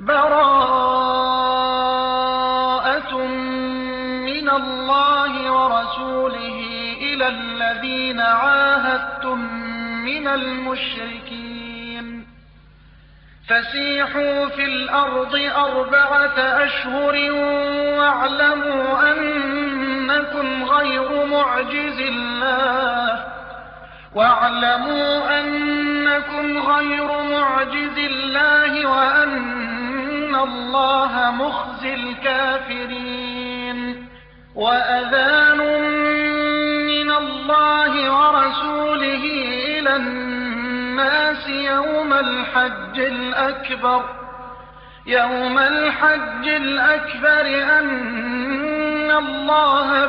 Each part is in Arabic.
براءة من الله ورسوله إلى الذين عاهدتم من المشركين فسيحوا في الأرض 4 أشهر واعلموا أنكم غير معجز الله وأن الله مخزي الكافرين وأذان من الله ورسوله إلى الناس يوم الحج الأكبر أن الله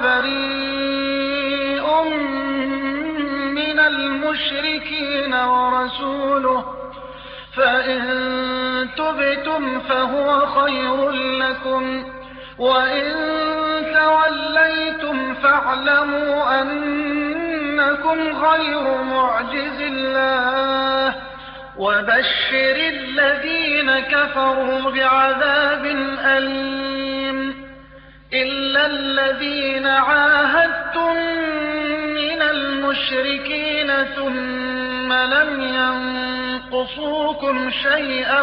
بريء من المشركين ورسوله فإن تبتم فهو خير لكم وإن توليتم فاعلموا أنكم غير معجز الله وبشر الذين كفروا بعذاب أليم إلا الذين عاهدتم من المشركين ثم لم ينقصوكم شيئا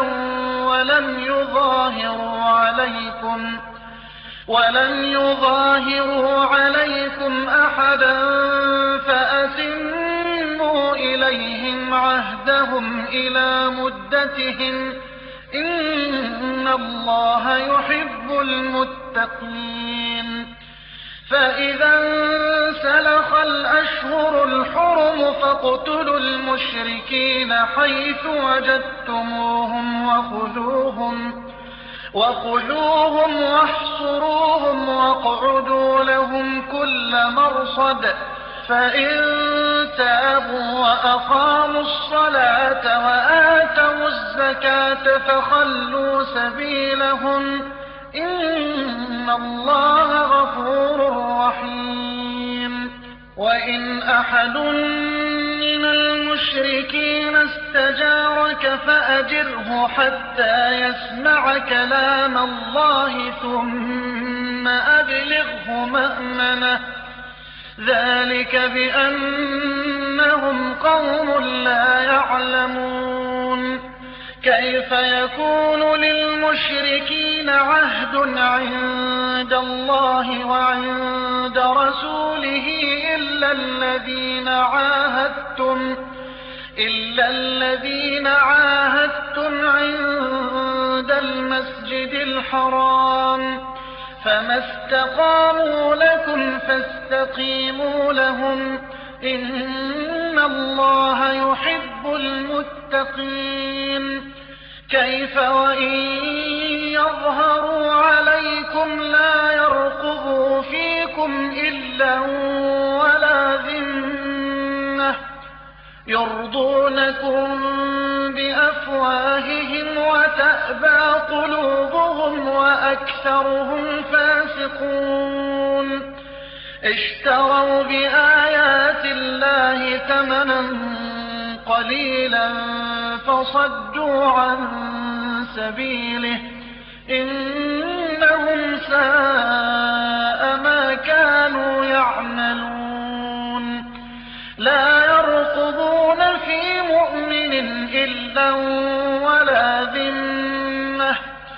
ولم يظاهروا عليكم أحدا فأتموا إليهم عهدهم إلى مدتهم إن الله يحب المتقين فإذا انسلخ الأشهر الحرم فاقتلوا المشركين حيث وجدتموهم وخذوهم واحصروهم واقعدوا لهم كل مرصد فإن تابوا وأقاموا الصلاة وآتوا الزكاة فخلوا سبيلهم إن الله غفور رحيم وإن أحد من المشركين استجارك فأجره حتى يسمع كلام الله ثم أبلغه مأمنه ذلك بأنهم قوم لا يعلمون كيف يكون للمشركين عهد عند الله وعند رسوله إلا الذين عاهدتم عند المسجد الحرام فما استقاموا لكم فاستقيموا لهم إن الله يحب المتقين كيف وإن يظهروا عليكم لا يرقبوا فيكم إلا ولا ذمة يرضونكم بأفواههم وتأبى قلوبهم وأكثرهم فاسقون اشتروا بآيات الله ثمنا قليلا فصدوا عن سبيله إنهم ساء ما كانوا يعملون لا يرقبون في مؤمن إلا ولا ذمة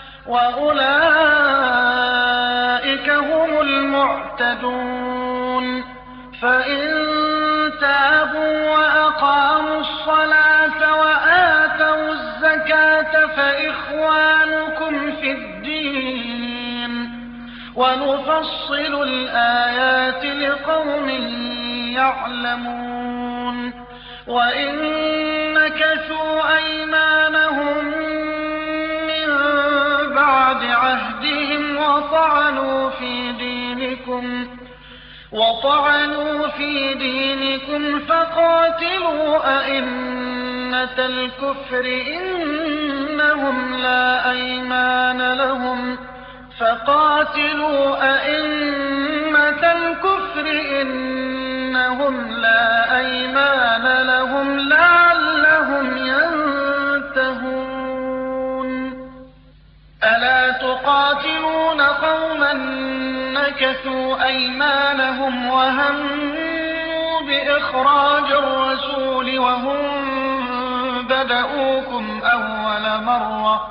وأولئك هم المعتدون فإن تابوا وأقاموا الصلاة وآتوا الزكاة فإخوانكم في الدين ونفصل الآيات لقوم يعلمون وإن نكثوا أيمانهم من بعد عهدهم وطعنوا في دينكم فقاتلوا أئمة الكفر إنهم لا أيمان لهم لعلهم ينتهون ألا تقاتلون قوما نكثوا أيمانهم وهموا بإخراج الرسول وهم بدؤوكم أول مرة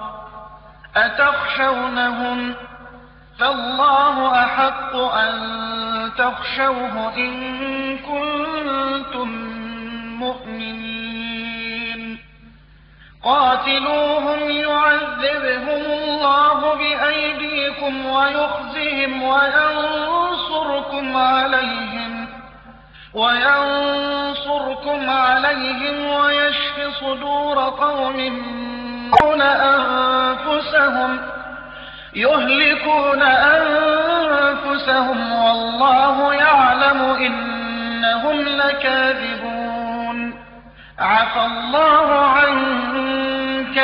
أتخشونهم فالله أحق أن تخشوه إن كنتم مؤمنين قاتلوهم يعذبهم الله بأيديكم ويخزهم وينصركم عليهم ويشف صدور قوم يهلكون أنفسهم والله يعلم إنهم لكاذبون عفى الله عنك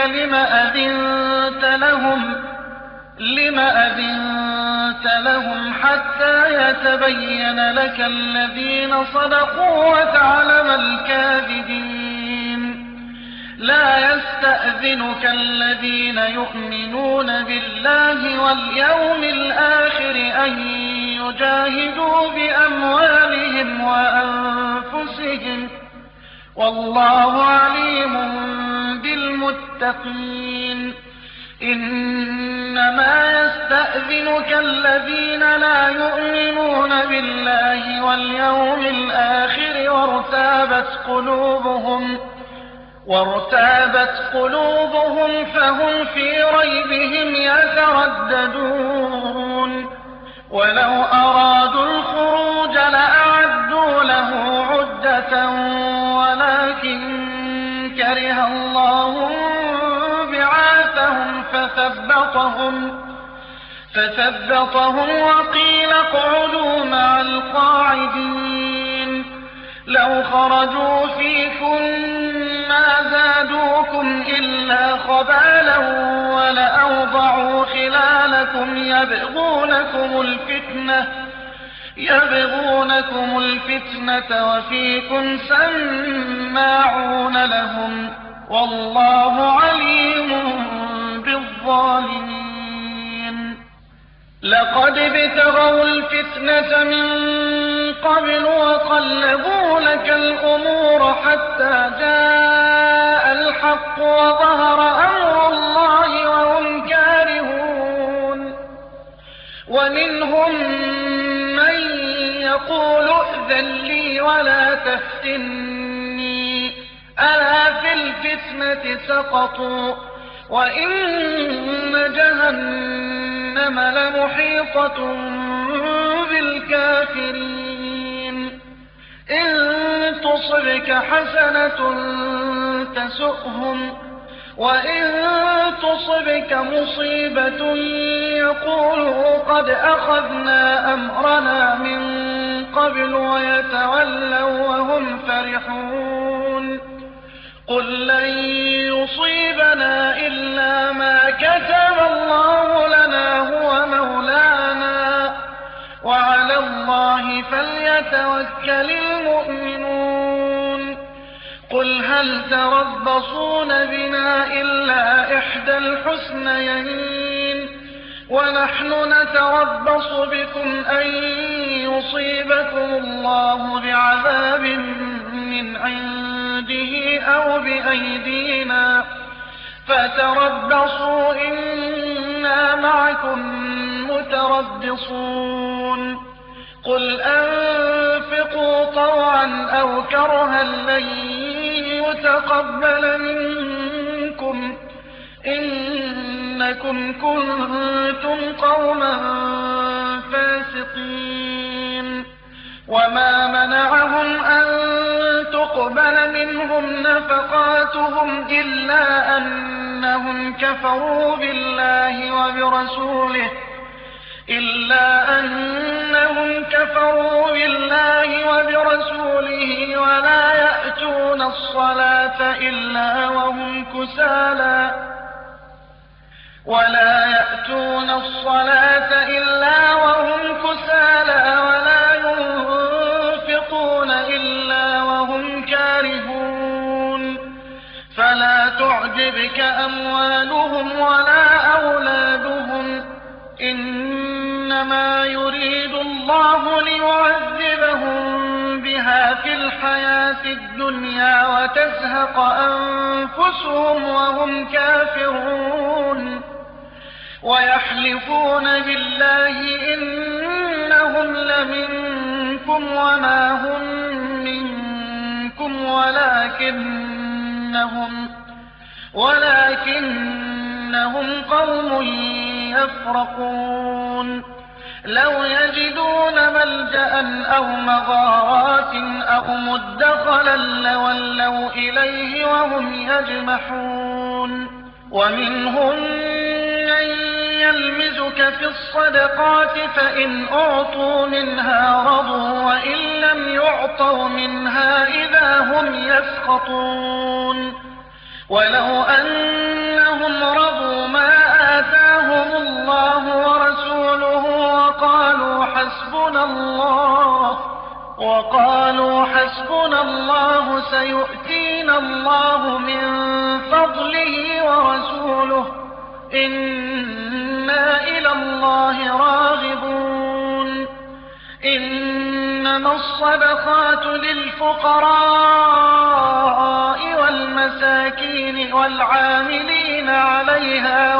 لم أذنت لهم حتى يتبين لك الذين صدقوا وتعلم الكاذبين لا يستأذنك الذين يؤمنون بالله واليوم الآخر أن يجاهدوا بأموالهم وأنفسهم والله عليم بالمتقين إنما يستأذنك الذين لا يؤمنون بالله واليوم الآخر وارتابت قلوبهم فهم في ريبهم يترددون ولو أرادوا الخروج لأعدوا له عدة ولكن كره الله بعاثهم فثبطهم وقيل اقعدوا مع القاعدين لو خرجوا فيكم ما زادوكم إلا خبالا ولأوضعوا خلالكم يبغونكم الفتنة وفيكم سماعون لهم والله عليم بالظالمين لقد ابتغوا الفتنة من قبل وقلبوا لك الأمور حتى جاء الحق وظهر أمر الله وهم كارهون ومنهم من يقول ائذن لي ولا تفتني ألا في الفتنة سقطوا وإن جهنم لمحيطة بالكافرين إن تصبك حسنة تسؤهم وإن تصبك مصيبة يقولوا قد أخذنا أمرنا من قبل ويتولوا وهم فرحون قل لن يصيبنا إلا ما كتب الله لنا هو مولانا وعلى الله فليتوكل المؤمنون قل هل تربصون بنا إلا إحدى الحسنيين ونحن نتربص بكم أن يصيبكم الله بعذاب من عنده أو بأيدينا فتربصوا إنا معكم متربصون قل أنفقوا طوعا أو كرها لن يتقبل منكم إنكم كنتم قوما فاسقين وما منعهم أن تقبل منهم نفقاتهم إلا أنهم كفروا بالله وبرسوله ولا يأتون الصلاة إلا وهم كسالى ولا ينفقون إلا وهم كارهون فلا تعجبك أموالهم ولا أولادهم الله ليعذبهم بها في الحياة الدنيا وتزهق أنفسهم وهم كافرون ويحلفون بالله إنهم لمنكم وما هم منكم ولكنهم قوم يفرقون لو يجدون ملجأ أو مغارات أو مدخلا لولوا إليه وهم يجمحون ومنهم من يلمزك في الصدقات فإن أعطوا منها رضوا وإن لم يعطوا منها إذا هم يسخطون ولو أنهم رضوا ما آتاهم الله ورسوله وقالوا حسبنا الله سيؤتينا الله من فضله ورسوله إنا إلى الله راغبون إنما الصدقات للفقراء والمساكين والعاملين عليها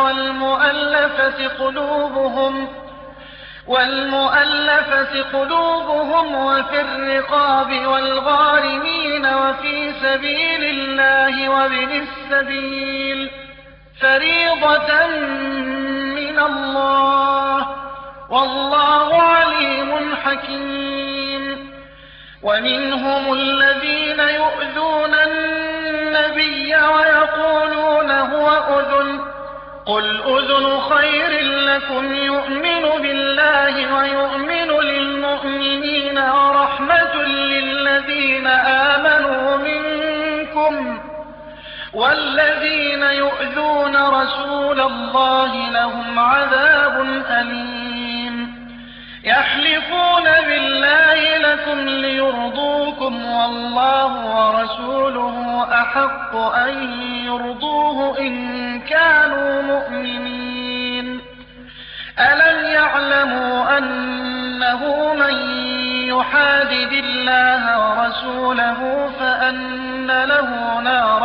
والمؤلفة قلوبهم وفي الرقاب والغارمين وفي سبيل الله وابن السبيل فريضة من الله والله عليم حكيم ومنهم الذين يؤذون النبي ويقولون هو أذن قل أذن خير لكم يؤمن بالله ويؤمن للمؤمنين ورحمة للذين آمنوا منكم والذين يؤذون رسول الله لهم عذاب أليم يحلفون بالله لكم ليرضوكم والله ورسوله أحق أن يرضوه إن كانوا مؤمنين ألم يعلموا أنه من يحادد الله ورسوله فأن له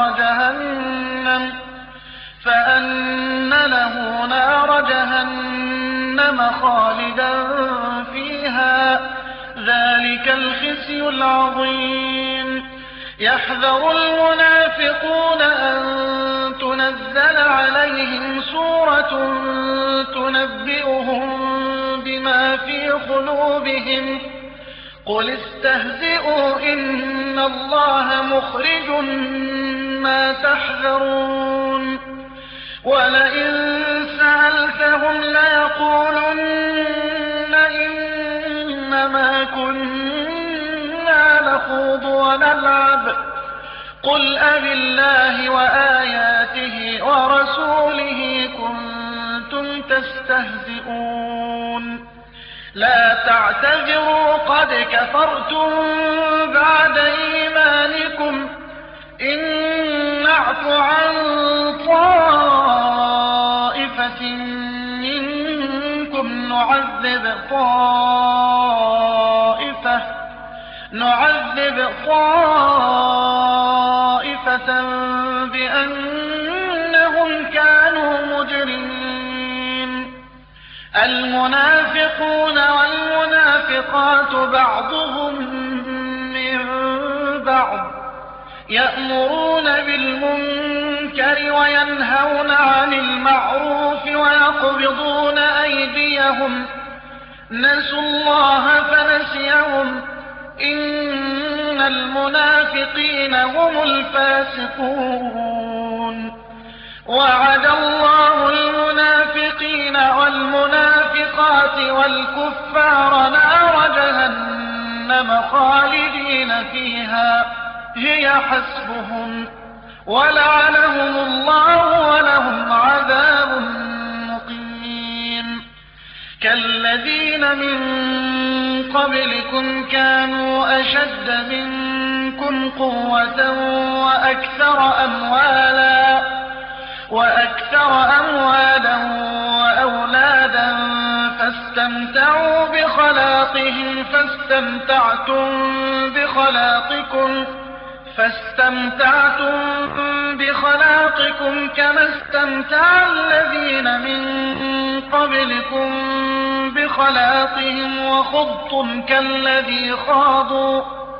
نار جهنم خالدا فيها ذلك الخزي العظيم يحذر المنافقون أن تنزل عليهم سورة تنبئهم بما في قلوبهم قل استهزئوا إن الله مخرج ما تحذرون ولئن سألتهم ليقولن إنما كنا نخوض ونلعب قل أبالله وآياته ورسوله كنتم تستهزئون لا تعتذروا قد كفرتم بعد إيمانكم إن نعف عن طائفة منكم نعذب طائفة بأنهم كانوا مجرمين المنافقون والمنافقات بعضهم من بعض يأمرون بالمنكر وينهون عن المعروف ويقبضون أيديهم نسوا الله فنسيهم إن المنافقين هم الفاسقون وعد الله المنافقين والمنافقات والكفار نار جهنم خالدين فيها هي حسبهم ولعنهم الله ولهم عذاب مقيم كالذين من قبلكم كانوا أشد منكم قوة وأكثر أموالا وأولادا استمتعوا بخلاقهم فاستمتعتم بخلاقكم كما استمتع الذين من قبلكم بخلاقهم وخضتم كالذي خاضوا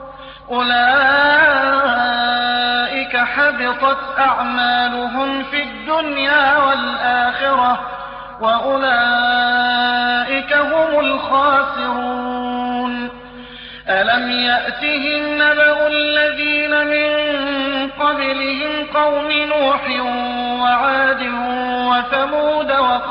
أولئك حبطت أعمالهم في الدنيا والآخرة وأولئك هم الخاسرون. ألم يأتهم نبأ الذين من قبلهم قوم نوح وعاد وثمود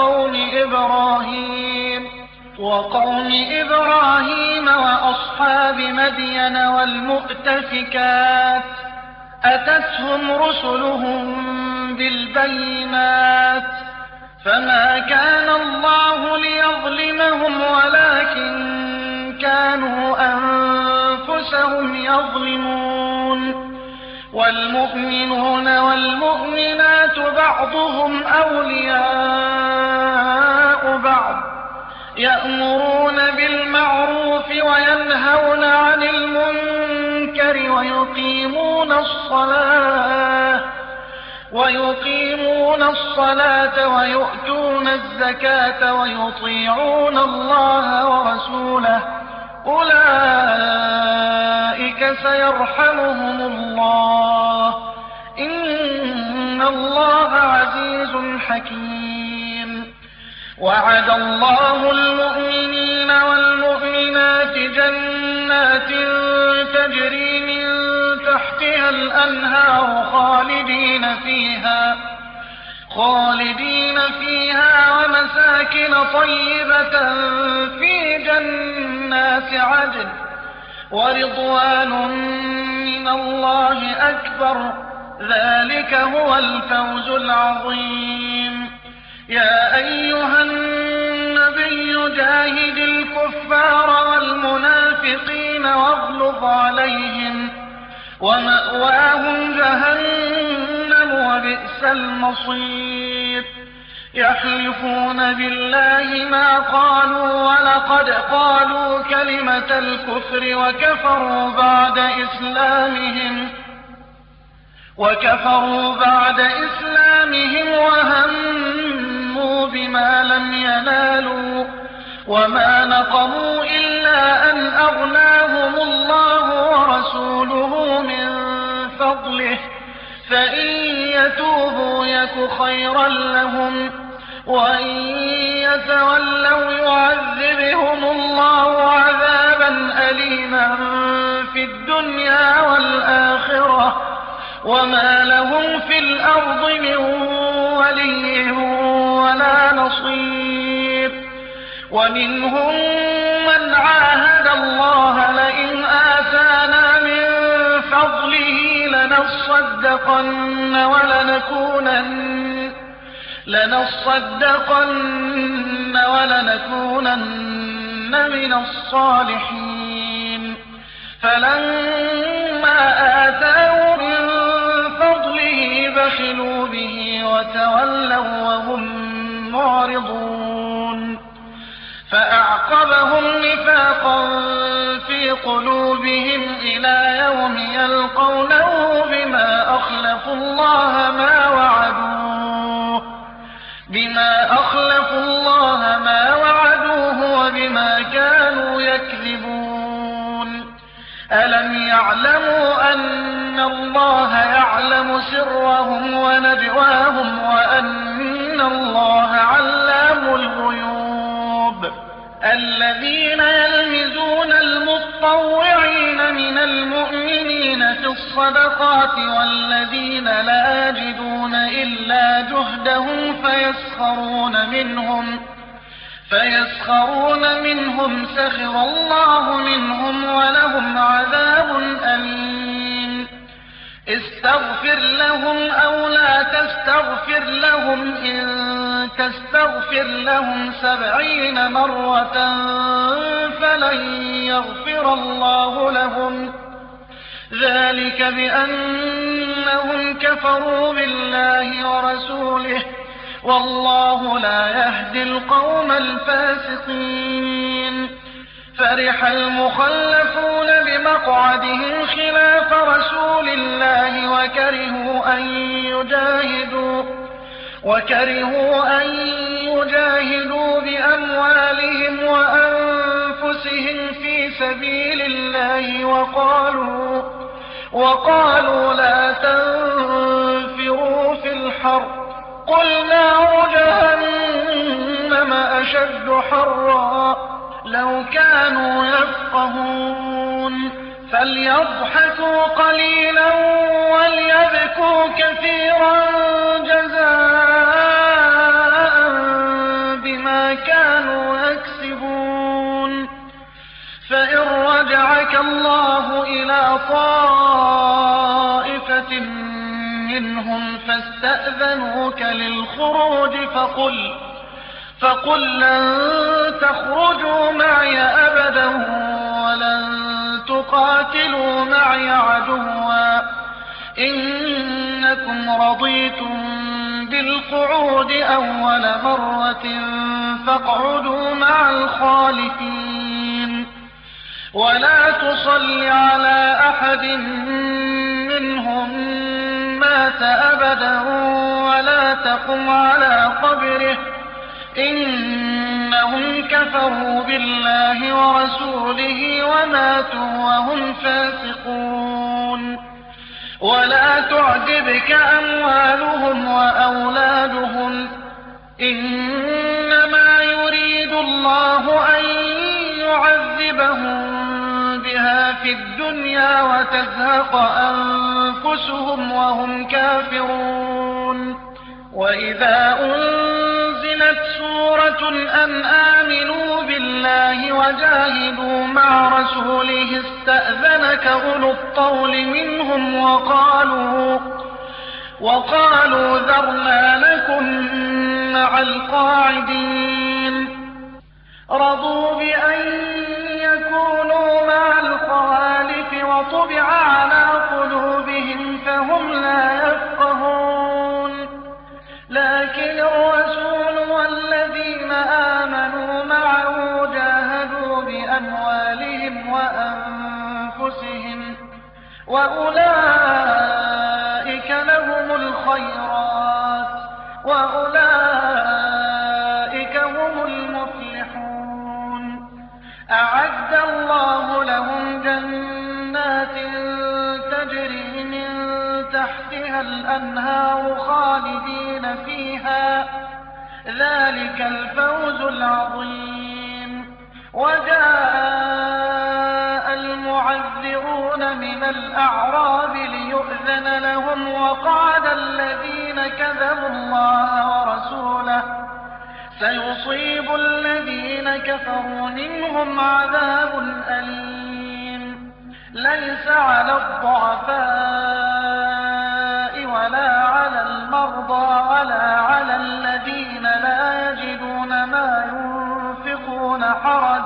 وقوم إبراهيم وأصحاب مدين والمؤتفكات أتتهم رسلهم بالبينات فما كان الله ليظلمهم ولكن كانوا أنفسهم يظلمون. والمؤمنون والمؤمنات بعضهم أولياء بعض يأمرون بالمعروف وينهون عن المنكر ويقيمون الصلاة ويؤتون الزكاة ويطيعون الله ورسوله أولئك سيرحمهم الله إن الله عزيز حكيم. وعد الله المؤمنين والمؤمنات جنات تجري من تحتها الأنهار خالدين فيها ومساكن طيبة في جنات عدن ورضوان من الله أكبر ذلك هو الفوز العظيم. يا أيها النبي جاهد الكفار والمنافقين واغلظ عليهم ومأواهم جهنم وبئس المصير. يحلفون بالله ما قالوا ولقد قالوا كلمة الكفر وكفروا بعد إسلامهم وهموا بما لم ينالوا وما نقموا إلا أن أغناهم الله ورسوله من فضله فإن يتوبوا يك خيرا لهم وإن يتولوا يعذبهم الله عذابا أليما في الدنيا والآخرة وما لهم في الأرض من ولي ولا نصير. ومنهم من عاهد الله لئن آتانا من فضله لنصدقن ولنكونن من الصالحين. فلما آتاهم من فضله بخلوا به وتولوا وهم معرضون. فأعقبهم نفاقا في قلوبهم إلى يوم يلقونه بما أخلفوا الله ما وعدوه وبما كانوا يكذبون. ألم يعلموا أن الله يعلم سرهم ونجواهم وأن الله علام الغيوب. الذين يلمزون المطوعين من المؤمنين في الصدقات والذين لا يجدون إلا جهدهم فيسخرون منهم سخر الله منهم ولهم عذاب أليم. استغفر لهم أو لا تستغفر لهم إن تستغفر لهم 70 مرة فلن يغفر الله لهم ذلك بأنهم كفروا بالله ورسوله والله لا يهدي القوم الفاسقين. فرح المخلفون بمقعدهم خلاف رسول الله وكرهوا أن يجاهدوا بأموالهم وأنفسهم في سبيل الله وقالوا لا تنفروا في الحر قل نار جهنم أشد حرا لو كانوا يفقهون فليضحكوا قليلا وليبكوا كثيرا جزاء بما كانوا يكسبون. فإن رجعك الله إلى طائفة منهم فاستأذنوك للخروج فقل لن تخرجوا معي أبدا ولن تقاتلوا معي عدوا إنكم رضيتم بالقعود أول مرة فاقعدوا مع الخالفين. ولا تصل على أحد منهم مات أبدا ولا تقم على قبره إنهم كفروا بالله ورسوله وماتوا وهم فاسقون. ولا تعجبك أموالهم وأولادهم إنما يريد الله أن يعذبهم بها في الدنيا وتزهق أنفسهم وهم كافرون. وإذا أنزلت سورة أن آمنوا بالله وجاهدوا مع رسوله استأذنك أولو الطول منهم وقالوا ذرنا لكم مع القاعدين. رضوا بأن يكونوا مع الخوالف وطبع على قلوبهم فهم لا يفقهون. لكن الرسول والذين آمنوا معه جاهدوا بأموالهم وأنفسهم وأولئك لهم الخيرات وأولئك هم المفلحون. أعد الله لهم جنات تجري من تحتها الأنهار خالدين فيها ذلك الفوز العظيم. وجاء المعذرون من الأعراب ليؤذن لهم وقعد الذين كذبوا الله ورسوله سيصيب الذين كفروا منهم عذاب أليم. ليس على الضعفاء ولا على المرضى ولا على الذين لا يجدون ما ينفقون حرج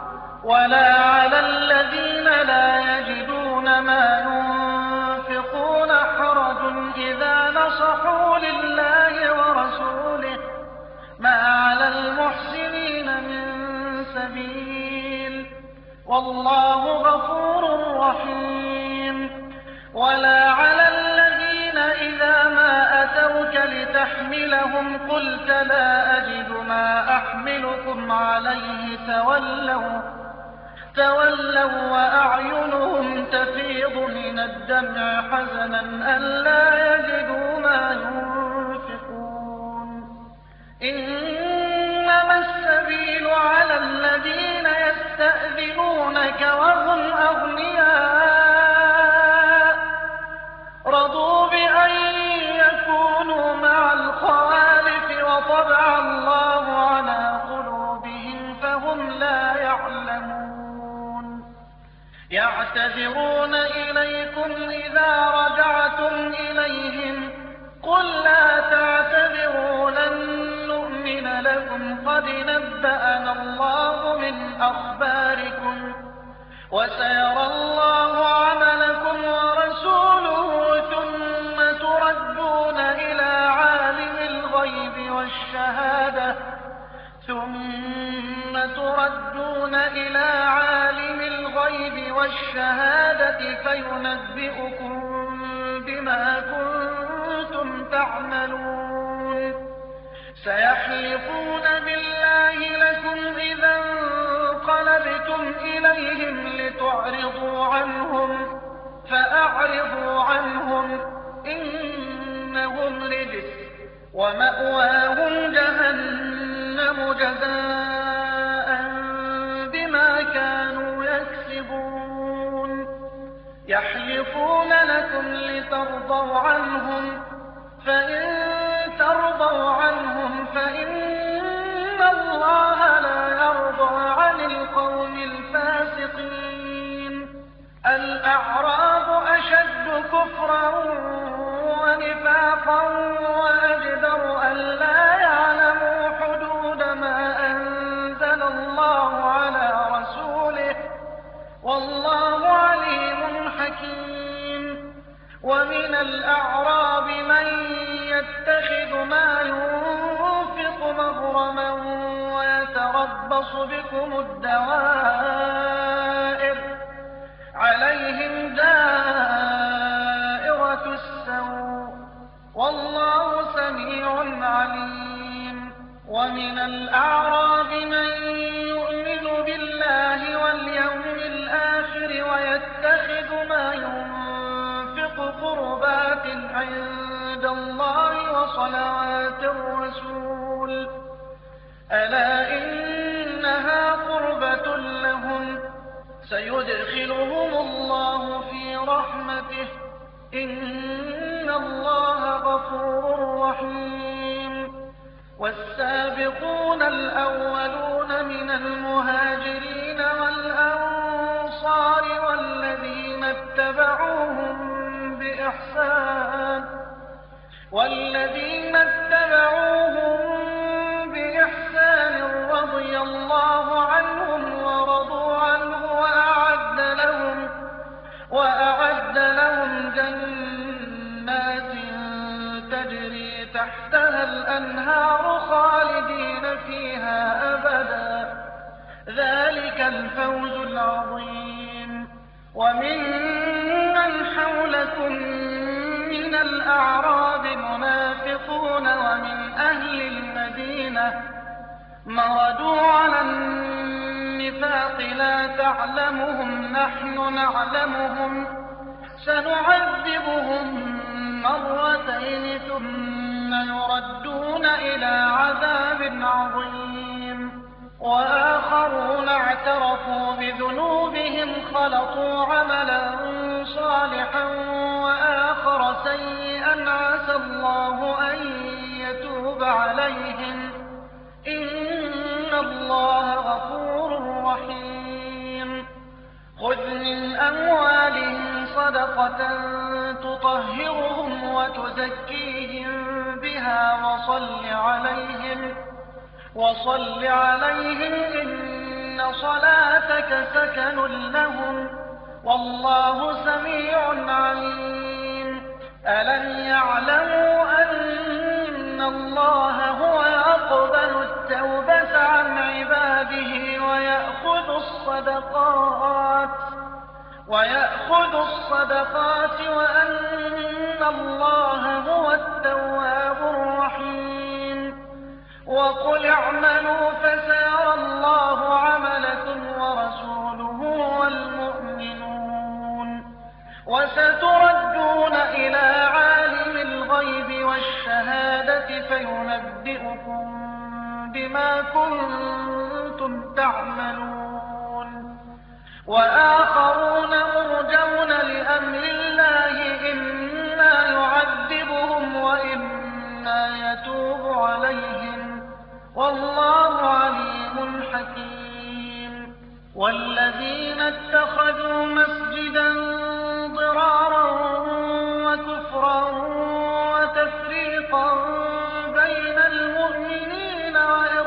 إذا نصحوا لله ورسوله ما على المحسنين من سبيل والله غفور رحيم. ولا على الذين إذا ما أتوك لتحملهم قلت لا أجد ما أحملكم عليه تولوا وأعينهم تفيض من الدمع حزنا ألا يجدوا ما ينفقون. إنما السبيل على الذين يستأذنونك وهم أغنياء رضوا بأن يكونوا مع الخوالف وطبع الله على قلوبهم فهم لا يعلمون. يعتذرون إليكم إذا رجعتم إليهم قل لا تعتذروا لن نؤمن لكم قد نبأنا الله من أخباركم وسيرى الله عملكم ورسوله ثم تردون إلى عالم الغيب والشهادة ثم تردون إلى عالم الغيب والشهادة فينبئكم بما كنتم تعملون سيحلفون بالله لكم إذا انقلبتم إليهم لتعرضوا عنهم فأعرضوا عنهم إنهم رجس ومأواهم جهنم جزاء بما كانوا يكسبون يحلفون لكم لترضوا عنهم فإن ترضوا عنهم فإن الله لا يرضى عن القوم الفاسقين الأعراب أشد كفرا ونفاقا وأجدر ألا يعلموا حدود ما أنزل الله على رسوله والله عليم حكيم ومن الأعراب من يتخذ ما ينفق مغرما ويتربص بكم الدوائر عليهم دائرة السوء والله سميع عليم ومن الأعراب من يؤمن بالله واليوم الآخر ويتخذ ما ينفق قربات عند الله وصلوات الرسول ألا إنها قربة لهم سيدخلهم الله في رحمته إن الله غفور رحيم والسابقون الأولون من المهاجرين والأنصار والذين اتبعوهم بإحسان رضي الله عنهم ورضوا عنه وأعد لهم جنات تجري تحتها الأنهار خالدين فيها أبدا ذلك الفوز العظيم وممن حولكم من الأعراب منافقون ومن أهل المدينة مردوا على النفاق لا تعلمهم نحن نعلمهم سنعذبهم مرتين ثم يردون إلى عذاب عظيم وآخرون اعترفوا بذنوبهم خلطوا عملا صالحا وآخر سيئا عسى الله أن يتوب عليهم إن الله غفور رحيم خذ من أموالهم صدقة تطهرهم وتزكيهم بها وصل عليهم إن صلاتك سكن لهم والله سميع عليم ألم يعلموا أن الله هو يقبل التوبة عن عباده ويأخذ الصدقات وأن الله هو التواب الرحيم وقل اعملوا فسيرى الله عملكم ورسوله والمؤمنون وستردون إلى عالم الغيب والشهادة فينبئكم بما كنتم تعملون وآخرون مرجون لأمر الله إما يعذبهم وإما يتوب عليهم والله عليم حكيم والذين اتخذوا مسجدا ضرارا وكفرا وتفريقا بين المؤمنين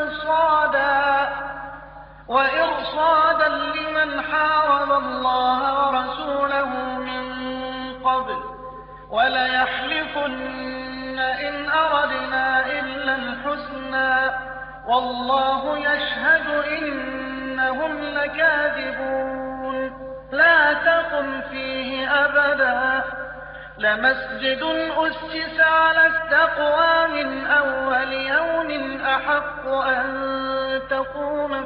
وإرصادا لمن حارب الله ورسوله من قبل وليحلفن إن أردنا إلا الحسنى والله يشهد إنهم لكاذبون لا تقم فيه أبدا لمسجد أسس على التقوى من أول يوم أحق أن تقوم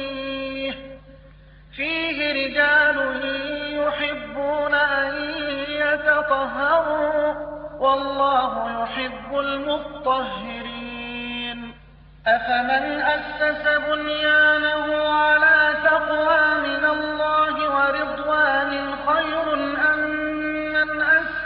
فيه رجال يحبون أن يتطهروا والله يحب المطهرين أفمن أسس بنيانه على تقوى من الله ورضوان خير أم من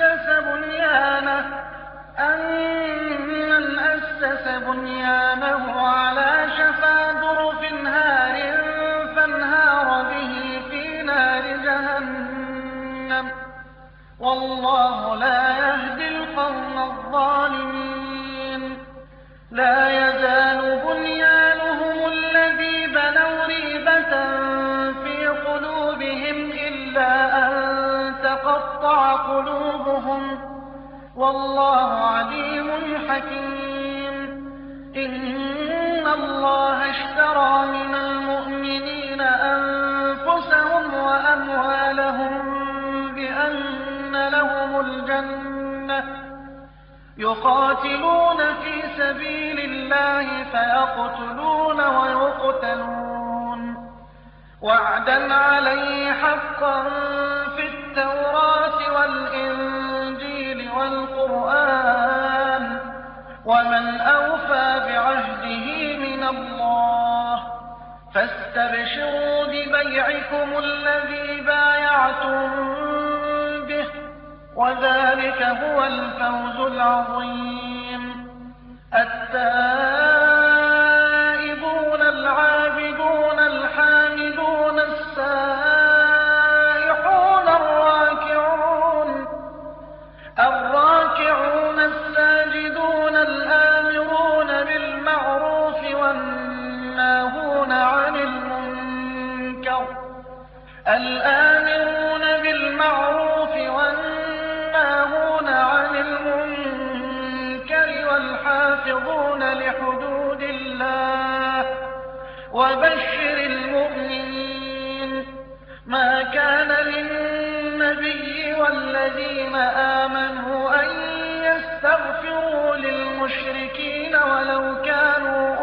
أسس بنيانه على شفا جرف هار فانهار به في نار جهنم والله لا يهدي القوم الظالمين لا يزال بنيانهم الذي بنوا ريبة في قلوبهم إلا أن تقطع قلوبهم والله عليم حكيم إن الله اشترى من المؤمنين أنفسهم وأموالهم بأن لهم الجنة يقاتلون في سبيل الله فيقتلون ويقتلون وعدا عليه حقا في التوراة والإنجيل والقرآن ومن أوفى بعهده من الله فاستبشروا ببيعكم الذي بايعتم به وذلك هو الفوز العظيم التائبون العابدون الحامدون السائحون الراكعون الساجدون الآمرون بالمعروف والناهون عن المنكر والحافظون لحدود الله وبشر المؤمنين ما كان للنبي والذين آمنوا أن يستغفروا للمشركين ولو كانوا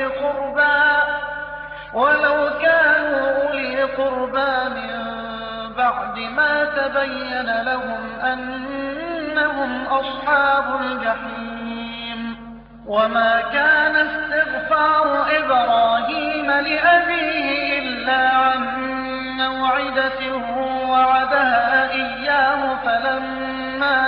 أولي قربى من بعد ما تبين لهم أنهم أصحاب الجحيم وما كان استغفار إبراهيم لأبيه إلا عن موعدة وعدها إياه فلما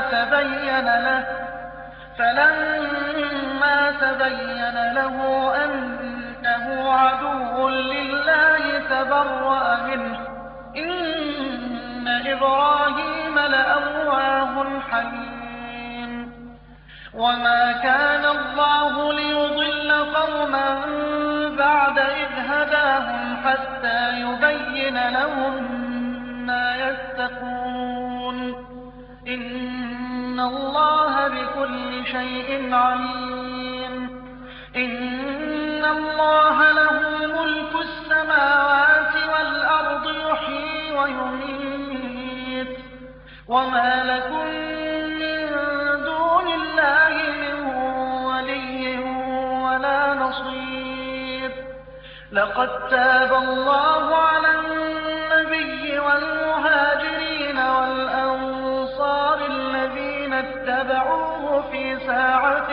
تبين له أنه عدو لله تبرأ منه إن إبراهيم لأواه حليم وما كان الله ليضل قوما بعد إذ هداهم حتى يبين لهم ما يتقون إن الله بكل شيء عليم إن الله له ملك السماوات والأرض يحيي ويميت وما لكم من دون الله من ولي ولا نصير لقد تاب الله على النبي والمهاجرين والأنصار الذين اتبعوه في ساعة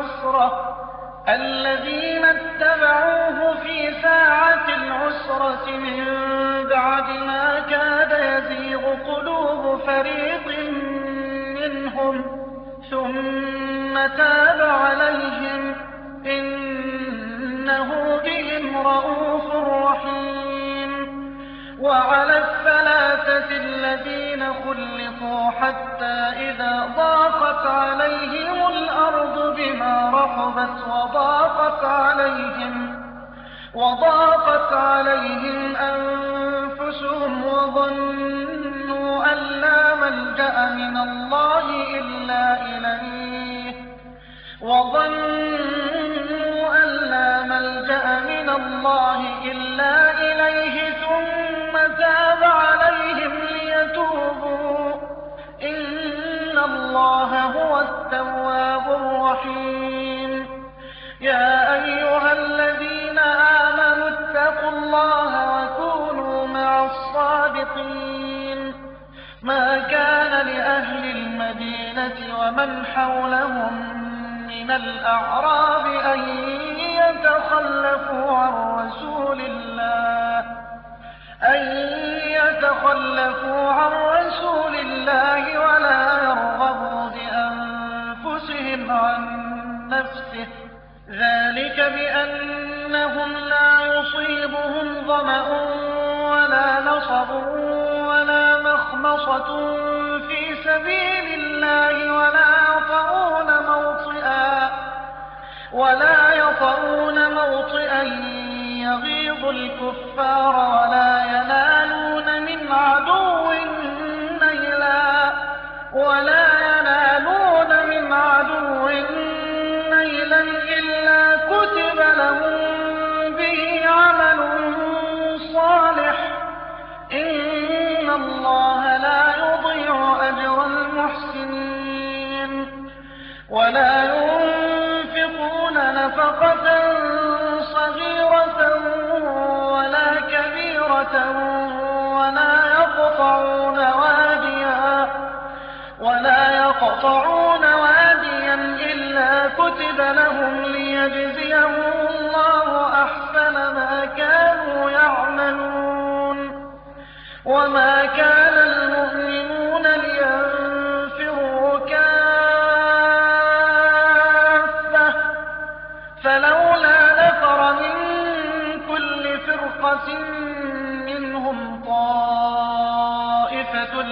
العسرة من بعد ما كاد يزيغ قلوب فريق منهم ثم تاب عليهم إنه بهم رءوف رحيم وعلى الثلاثة الذين خلفوا حتى إذا ضاقت عليهم الأرض بما رحبت وضاقت عليهم أنفسهم وظنوا أن لا ملجأ من الله إلا إليه وظنوا أن لا ملجأ من الله إلا إليه ثم تاب عليهم ليتوبوا إن الله هو التواب الرحيم يا أيها الذين آمنوا اتقوا الله وكونوا مع الصادقين ما كان لأهل المدينة ومن حولهم من الأعراب أن يتخلفوا عن رسول الله ولا يرغبوا بأنفسهم عن نفسه ذلك بأنهم لا يصيبهم ظمأ ولا نصب ولا مخمصة في سبيل الله ولا يطؤون موطئا يغيظ الكفار ولا ينالون من عدو نيلا إلا كتب لهم به عمل صالح إن الله لا يضيع أجر المحسنين ولا ينفقون نفقة صغيرة ولا كبيرة ولا يقطعون واديا إلا كتب لهم ليجزيهم الله أحسن ما كانوا يعملون وما كان المؤمنون لينفروا كافة فلولا نفر من كل فرقة منهم طائفة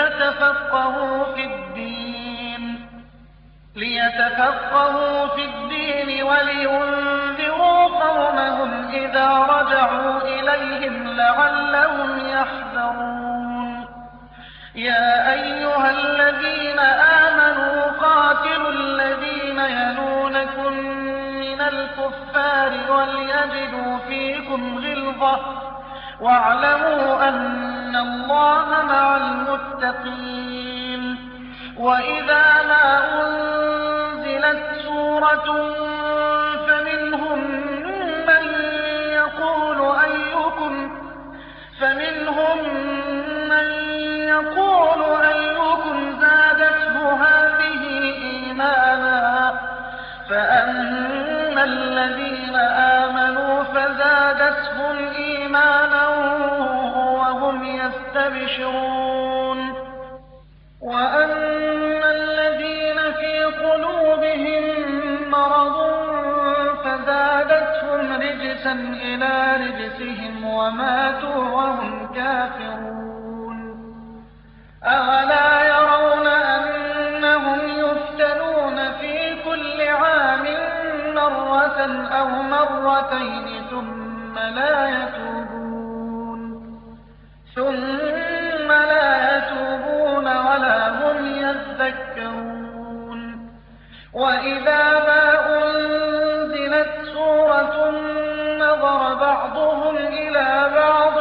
ليتفقهوا في الدين ولينذروا قومهم إذا رجعوا إليهم لعلهم يحذرون يا أيها الذين آمنوا قاتلوا الذين يلونكم من الكفار وليجدوا فيكم غلظة واعلموا أن الله مع المتقين وإذا ما أنزلت سورة فمنهم من يقول أيكم زادته هذه إيمانا فأما الذين آمنوا فزادتهم إيمانا وهم يستبشرون وأما الذين في قلوبهم مرض فزادتهم رجسا إلى رجسهم وماتوا وهم كافرون أولا يرون أنهم يفتنون في كل عام مرة أو مرتين ثم لا يتوبون ولا هم يذكرون وإذا ما أنزلت سورة نظر بعضهم إلى بعض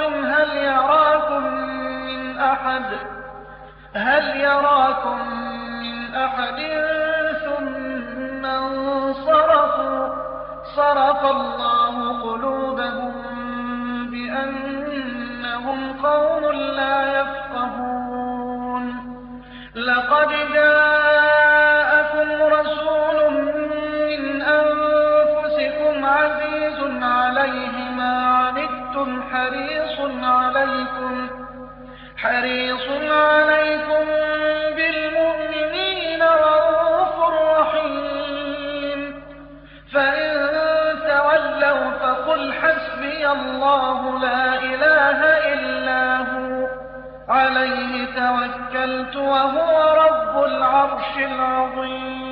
هل يراكم من أحد ثم انصرفوا صرف الله قلوبهم بأنهم قوم لا يفقهون لقد جاءكم رسول من أنفسكم عزيز عليه ما عنتم حريص عليكم بالمؤمنين رؤوف رحيم فإن تولوا فقل حسبي الله لا إله إلا هو عليه توكلت وهو رب العرش العظيم